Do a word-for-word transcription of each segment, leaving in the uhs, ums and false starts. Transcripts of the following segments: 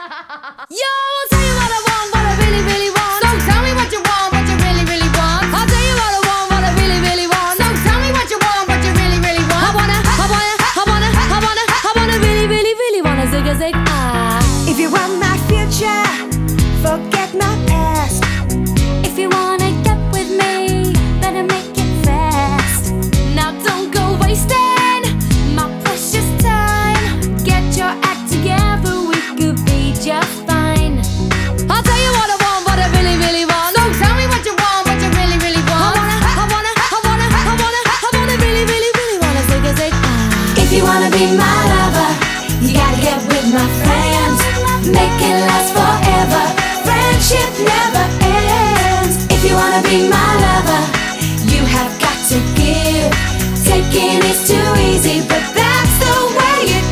Yo, I'll tell you what I want, what I really, really want. So tell me what you want, what you really, really want. I'll tell you what I want, what I really, really want. So tell me what you want, what you really, really want. I wanna, I wanna, I wanna, I wanna, I wanna really, really, really wanna zig a zig ah. If you want my future, forget my past. If you wanna get with me, better make it fast. Now don't go wasting my precious time. Get your act together, we could be just fine. I'll tell you what I want, what I really, really want. So tell me what you want, what you really, really want. I wanna, I wanna, I wanna, I wanna, I wanna really, really, really wanna zig a zig ah. If you wanna be my lover, you gotta get with my friends. Make it last forever. Friendship never ends. If you wanna be my lover, you have got to give. Taking is too easy, but that's the way it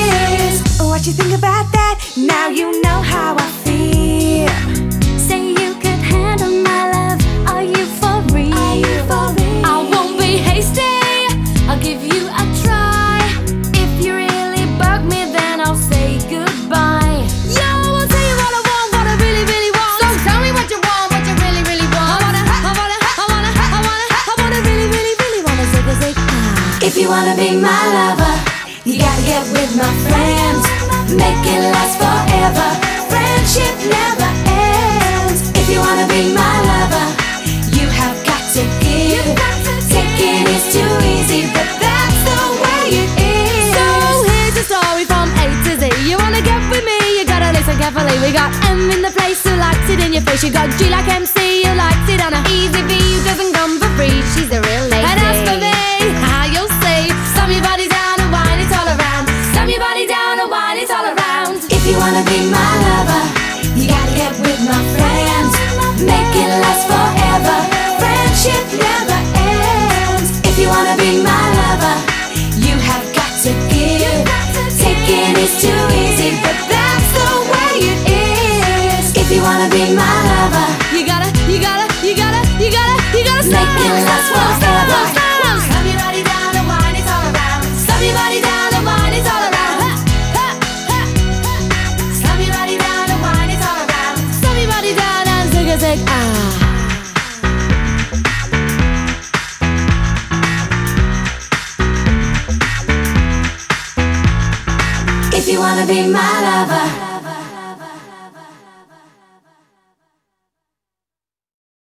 is. What you think about that? Now you know how I feel. Say you could handle my love. Are you for real? Are you for real? I won't be hasty. I'll give you a try. If you really bug me, then I'll say goodbye. Yo, I'll tell you what I want, what I really, really want. So tell me what you want, what you really, really want. I wanna, I wanna, I wanna, I wanna, I wanna really, really, really wanna zig a zig ah. If you wanna be my lover, you gotta get with my friends. Make it last forever. Friendship never ends. If you wanna be my lover, you have got to give. Taking is too easy, but that's the way it is. So here's the story from A to Z. You wanna get with me, you gotta listen carefully. We got M in the place who likes it in your face. You got G like M C who likes it on a easy V who doesn't come for free. She's a real lady. And as for me, how you'll see, slam your body down and whine it all around. Slam your body down and whine it all around. If you wanna be my lover, you gotta get with my friends. Make it last forever. Friendship never ends. If you wanna be my lover, you have got to give. Taking is too easy, but that's the way it is. If you wanna be my lover, You gotta, you gotta, you gotta, you gotta, you gotta stop. make it last Stop, forever. stop, stop. Slam your body down and whine it all around. Slam your body down and whine it all around. Ha, ha, ha, ha. Slam your body down and whine it all around. Slam your body down and zig a zig ah. If you wanna be my lover,